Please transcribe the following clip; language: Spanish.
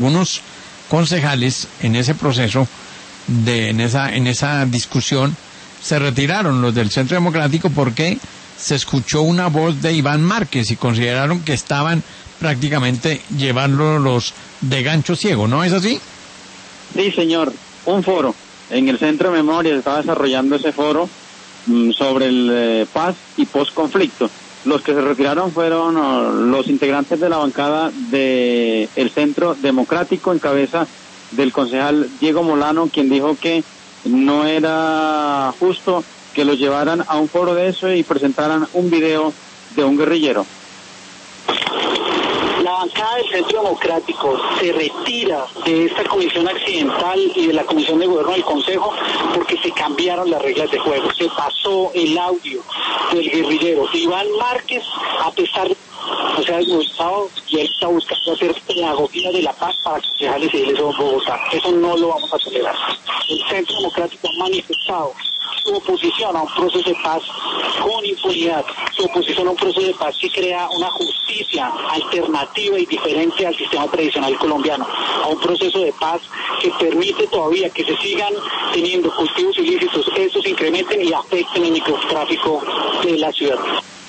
Algunos concejales en ese proceso, en esa discusión, se retiraron los del Centro Democrático porque se escuchó una voz de Iván Márquez y consideraron que estaban prácticamente llevándolos de gancho ciego, ¿no es así? Sí, señor, un foro. En el Centro de Memoria se estaba desarrollando ese foro sobre el paz y posconflicto. Los que se retiraron fueron los integrantes de la bancada del Centro Democrático en cabeza del concejal Diego Molano, quien dijo que no era justo que los llevaran a un foro de eso y presentaran un video de un guerrillero. La bancada del Centro Democrático se retira de esta comisión accidental y de la comisión de gobierno del Consejo porque se cambiaron las reglas de juego. Se pasó el audio del guerrillero Iván Márquez, a pesar de que se ha desmovilizado, y él está buscando hacer pedagogía de la paz para concejales y él es de Bogotá. Eso no lo vamos a tolerar. El Centro Democrático ha manifestado su oposición a un proceso de paz con impunidad, su oposición a un proceso de paz que crea una justicia alternativa y diferente al sistema tradicional colombiano, a un proceso de paz que permite todavía que se sigan teniendo cultivos ilícitos, estos incrementen y afecten el microtráfico de la ciudad.